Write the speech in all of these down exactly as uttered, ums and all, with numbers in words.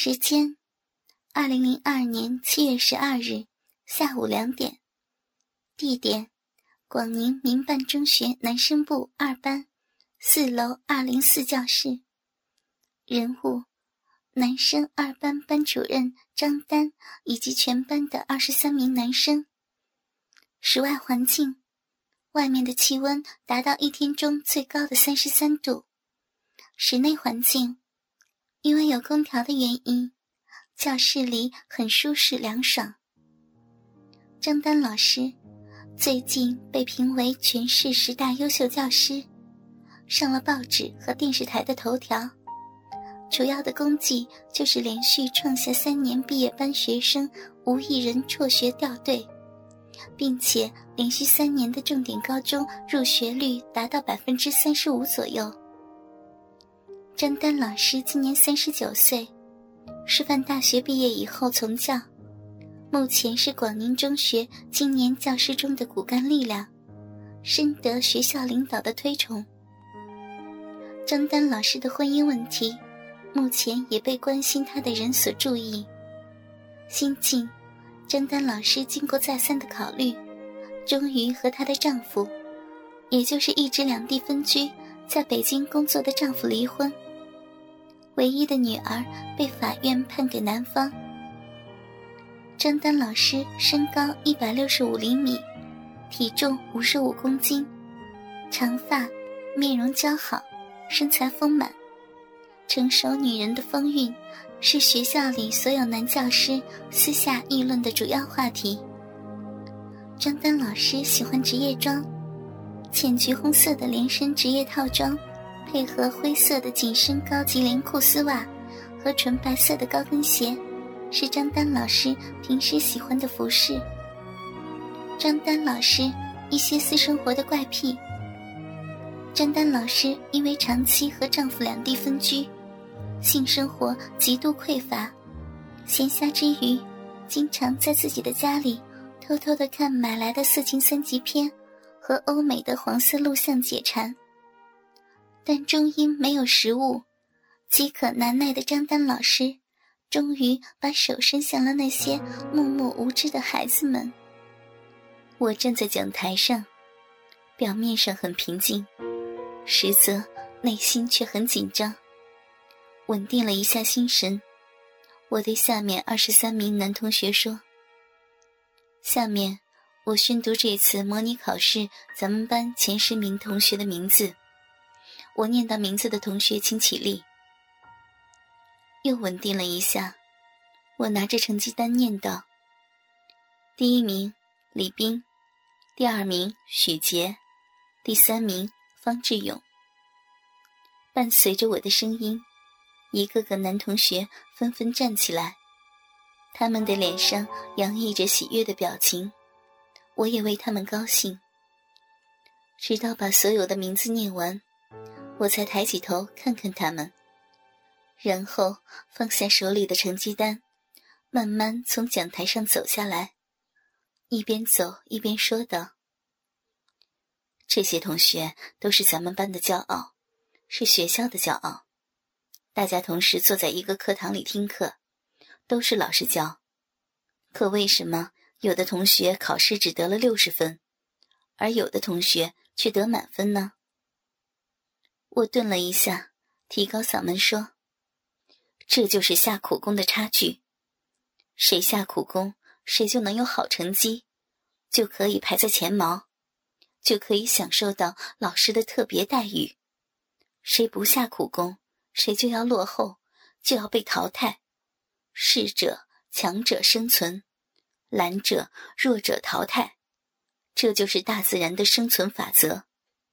时间：二零零二年七月十二日下午两点。地点：广宁民办中学男生部二班四楼二零四教室。人物：男生二班班主任张丹以及全班的二十三名男生。室外环境：外面的气温达到一天中最高的三十三度。室内环境：因为有空调的原因，教室里很舒适凉爽。张丹老师最近被评为全市十大优秀教师，上了报纸和电视台的头条。主要的功绩就是连续创下三年毕业班学生无一人辍学掉队，并且连续三年的重点高中入学率达到 百分之三十五 左右。张丹老师今年三十九岁，师范大学毕业以后从教，目前是广宁中学今年教师中的骨干力量，深得学校领导的推崇。张丹老师的婚姻问题目前也被关心他的人所注意。新近，张丹老师经过再三的考虑，终于和她的丈夫，也就是一直两地分居在北京工作的丈夫离婚。唯一的女儿被法院判给男方。张丹老师身高一百六十五厘米，体重五十五公斤，长发，面容姣好，身材丰满。成熟女人的风韵是学校里所有男教师私下议论的主要话题。张丹老师喜欢职业装，浅橘红色的连身职业套装配合灰色的紧身高级连裤丝袜和纯白色的高跟鞋，是张丹老师平时喜欢的服饰。张丹老师一些私生活的怪癖：张丹老师因为长期和丈夫两地分居，性生活极度匮乏，闲暇之余经常在自己的家里偷偷地看买来的色情三级片和欧美的黄色录像解馋。但终因没有食物，饥渴难耐的张丹老师终于把手伸向了那些默默无知的孩子们。我站在讲台上，表面上很平静，实则内心却很紧张。稳定了一下心神，我对下面二十三名男同学说：下面我宣读这次模拟考试咱们班前十名同学的名字，我念到名字的同学请起立。又稳定了一下，我拿着成绩单念道：第一名李斌，第二名许杰，第三名方志勇。伴随着我的声音，一个个男同学纷纷站起来，他们的脸上洋溢着喜悦的表情，我也为他们高兴。直到把所有的名字念完，我才抬起头看看他们，然后放下手里的成绩单，慢慢从讲台上走下来，一边走一边说道：这些同学都是咱们班的骄傲，是学校的骄傲。大家同时坐在一个课堂里听课，都是老师教。可为什么有的同学考试只得了六十分，而有的同学却得满分呢？我顿了一下，提高嗓门说：这就是下苦功的差距。谁下苦功，谁就能有好成绩，就可以排在前茅，就可以享受到老师的特别待遇。谁不下苦功，谁就要落后，就要被淘汰。适者强者生存，懒者弱者淘汰，这就是大自然的生存法则。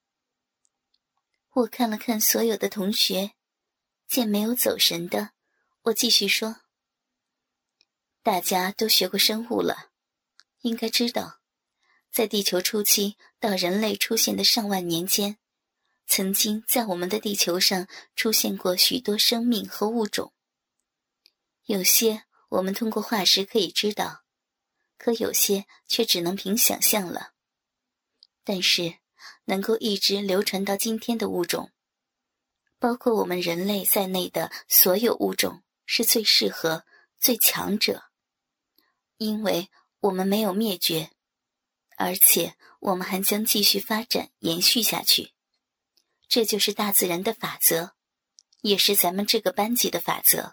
我看了看所有的同学，见没有走神的，我继续说：大家都学过生物了，应该知道，在地球初期到人类出现的上万年间，曾经在我们的地球上出现过许多生命和物种。有些我们通过化石可以知道，可有些却只能凭想象了。但是能够一直流传到今天的物种，包括我们人类在内的所有物种， 是最适合、最强者，因为我们没有灭绝，而且我们还将继续发展延续下去。这就是大自然的法则，也是咱们这个班级的法则。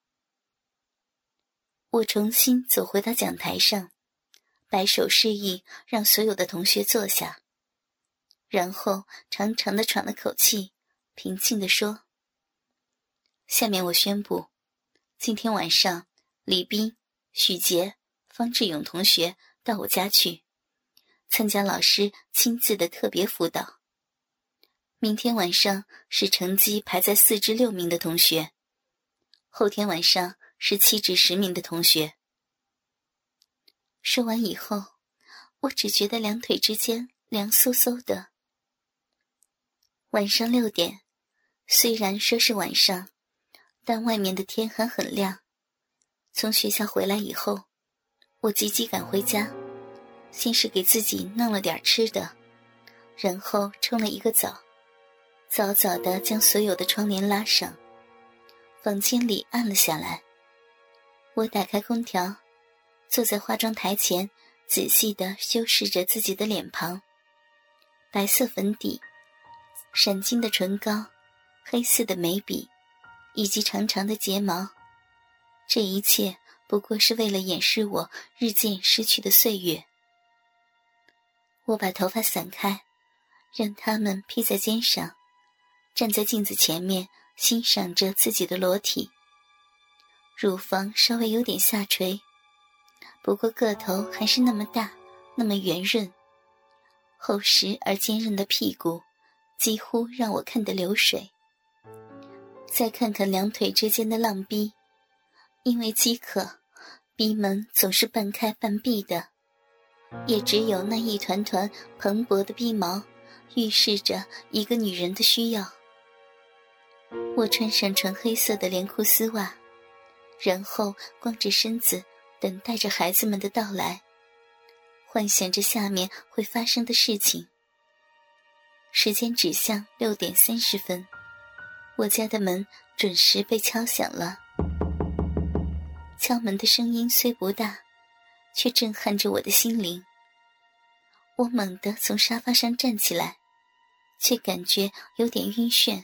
我重新走回到讲台上，摆手示意让所有的同学坐下，然后长长的喘了口气，平静地说：下面我宣布，今天晚上李斌、许杰、方志勇同学到我家去参加老师亲自的特别辅导。明天晚上是成绩排在四至六名的同学，后天晚上是七至十名的同学。说完以后，我只觉得两腿之间凉飕飕的。晚上六点，虽然说是晚上，但外面的天还很亮。从学校回来以后，我急急赶回家，先是给自己弄了点吃的，然后冲了一个澡，早早地将所有的窗帘拉上，房间里暗了下来。我打开空调，坐在化妆台前，仔细地修饰着自己的脸庞，白色粉底，闪金的唇膏，黑色的眉笔，以及长长的睫毛。这一切不过是为了掩饰我日渐失去的岁月。我把头发散开，让它们披在肩上，站在镜子前面欣赏着自己的裸体。乳房稍微有点下垂，不过个头还是那么大，那么圆润。厚实而坚韧的屁股几乎让我看得流水。再看看两腿之间的浪逼，因为饥渴，逼门总是半开半闭的，也只有那一团团蓬勃的逼毛预示着一个女人的需要。我穿上纯黑色的连裤丝袜，然后光着身子等待着孩子们的到来，幻想着下面会发生的事情。时间指向六点三十分，我家的门准时被敲响了。敲门的声音虽不大，却震撼着我的心灵。我猛地从沙发上站起来，却感觉有点晕眩。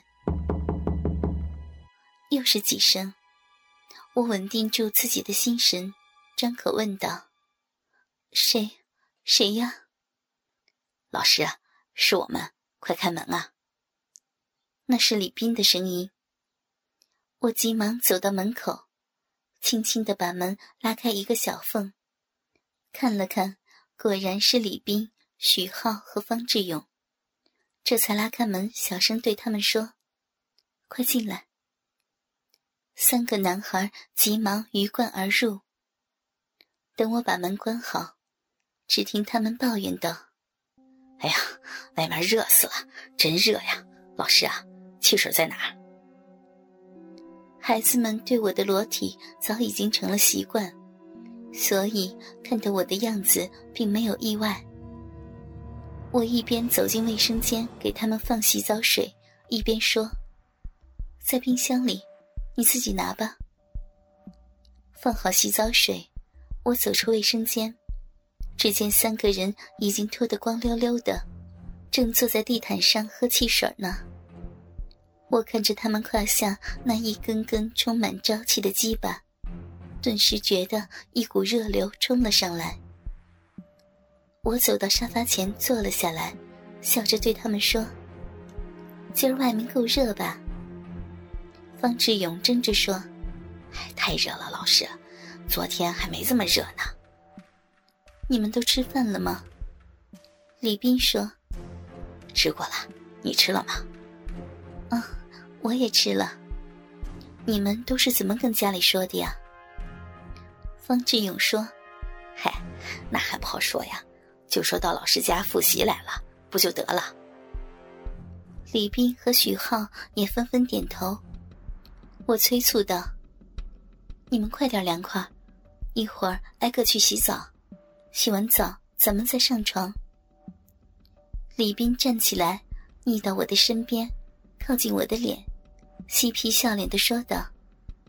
又是几声，我稳定住自己的心神，张口问道：谁谁呀？ 老师啊，是我们，快开门啊。 那是李斌的声音。我急忙走到门口，轻轻地把门拉开一个小缝，看了看，果然是李斌、许浩和方志勇，这才拉开门，小声对他们说：快进来。三个男孩急忙鱼贯而入。等我把门关好，只听他们抱怨道： 哎呀，外面热死了，真热呀！老师啊，汽水在哪儿？ 孩子们对我的裸体早已经成了习惯，所以看得我的样子并没有意外。我一边走进卫生间给他们放洗澡水，一边说：在冰箱里，你自己拿吧。放好洗澡水，我走出卫生间，只见三个人已经脱得光溜溜的，正坐在地毯上喝汽水呢。我看着他们胯下那一根根充满朝气的鸡巴，顿时觉得一股热流冲了上来。我走到沙发前坐了下来，笑着对他们说：今儿外面够热吧？方志勇争着说： 哎，太热了，老师，昨天还没这么热呢。 你们都吃饭了吗？李斌说： 吃过了，你吃了吗？ 啊，我也吃了。你们都是怎么跟家里说的呀？方志勇说： 嗨，那还不好说呀，就说到老师家复习来了，不就得了。 李斌和许浩也纷纷点头。我催促道：你们快点凉快，一会儿挨个去洗澡，洗完澡咱们再上床。李斌站起来，腻到我的身边，靠近我的脸，嬉皮笑脸地说道：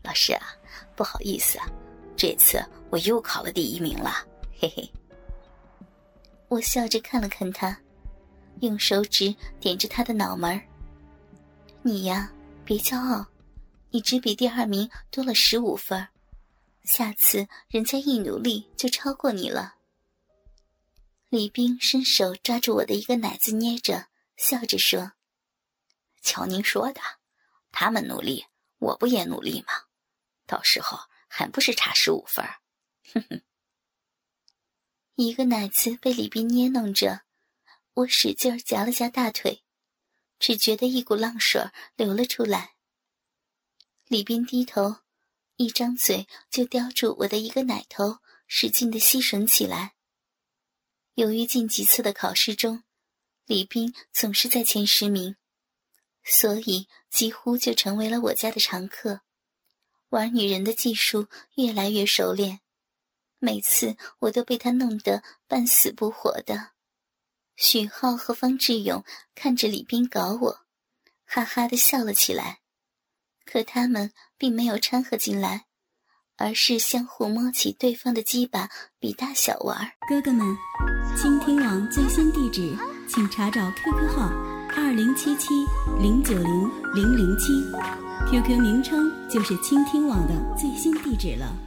老师啊，不好意思啊，这次我又考了第一名了，嘿嘿。 我笑着看了看他，用手指点着他的脑门儿。你呀，别骄傲，你只比第二名多了十五分，下次人家一努力就超过你了。李冰伸手抓住我的一个奶子捏着，笑着说： 瞧您说的，他们努力，我不也努力吗？到时候还不是差十五分？哼哼。 一个奶子被李冰捏弄着，我使劲夹了夹大腿，只觉得一股浪水流了出来。李冰低头，一张嘴就叼住我的一个奶头，使劲地吸吮起来。由于近几次的考试中，李冰总是在前十名，所以几乎就成为了我家的常客，玩女人的技术越来越熟练。每次我都被他弄得半死不活的。许浩和方志勇看着李冰搞我，哈哈地笑了起来，可他们并没有掺和进来，而是相互摸起对方的鸡巴比大小玩。 哥哥们，倾听网最新地址请查找 Q Q 号二零七七零九零零零七 ，Q Q 名称就是倾听网的最新地址了。